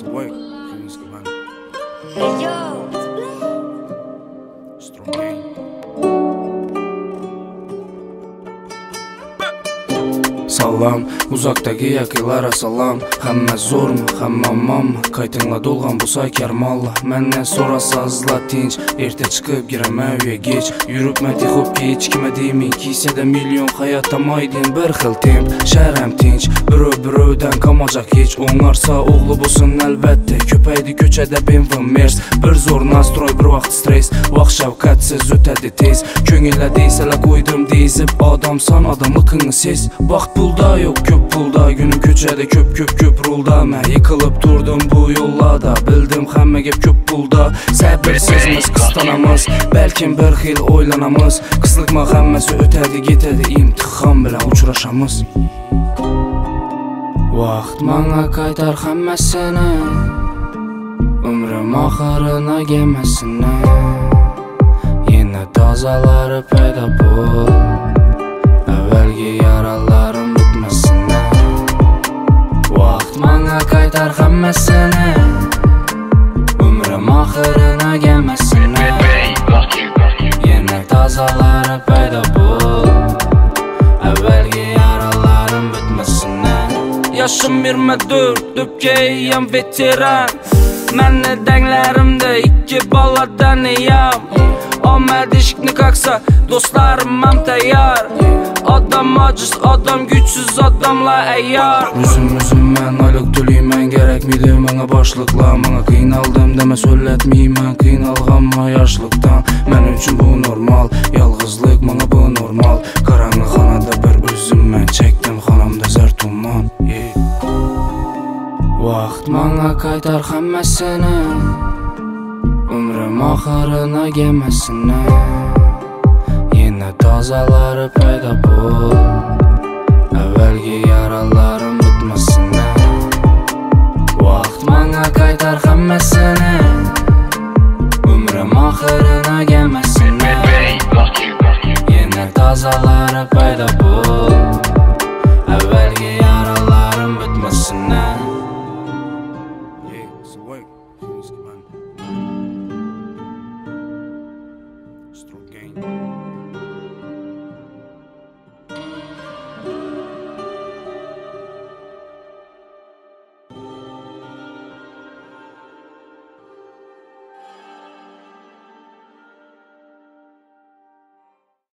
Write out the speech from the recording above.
Sway, chiński man. Hey yo, Strong game. Salam, uzoqdagi yaqinlara salam. Hamma zo'rmi, hamma omonmi? Qaytingla to'lgan bo'lsa karmonla. Mendan so'rasazla tinch, erta chiqib giraman uyga. Yuribman texib hech kimga deming, kisada million hayot tamoydin bir xil temp. Sharam tinch, birov-birovdan qamajaq hech. O'ngarsa o'g'li bo'lsin albatta. Ko'paydi ko'chada BMW Merc. Bir zo'r nastroy, bir vaqt stress. Vaqt shavqatsiz o'tadi tez. Ko'ngilda deysalar qo'ydim deyzib, odamsan odamligingni ses. Vaqt pulda yo'q, ko'p pulda. Günü ko'chada ko'p rulda. Men yiqilib turdim bu yo'llarda. Bildim hamma gap ko'p pulda. Sabrsizmiz, qistonamiz, balkim bir xil o'ylanamiz. Qisliqma hammasi o'tadi, ketadi, imtihon bilan uchrashamiz. Vaqt menga qaytar hammasini, umrim oxirini gemasini. Yana tozalari paydo bo'l, avvalgi yaralarim bitmasin. Vaqt menga qaytar hammasini, umrim oxirini gemasini. Yana tozalari paydo bo'l, avvalgi yaralarim bitmasin. Yaşım 24, döpkeyim veteran. Məni denglerimde iki baladan eyam. Omad işikni kaksa, dostlarım tayar. Adam aciz, adam güçsüz, adamla eyyar. Üzüm mən aylık tüleymen, gerekmiydi mənə başlıqla. Mənə qiynaldım demə söyletmeymen, qiynalğanma yaşlıqdan. Mən üçün bu normal, yalğızlıq mənə bu normal. Qaranlıq xanada bir üzüm mən çektim, xanamda zər tuman. Vaqt mənə qaytar hammasini, umrim oxirini gemasini. Yana tozalari paydo bo'l, avvalgi yaralarim bitmasin. Vaqt menga qaytar hammasini, umrim oxirini gemasini. Yana tozalari paydo bo'l,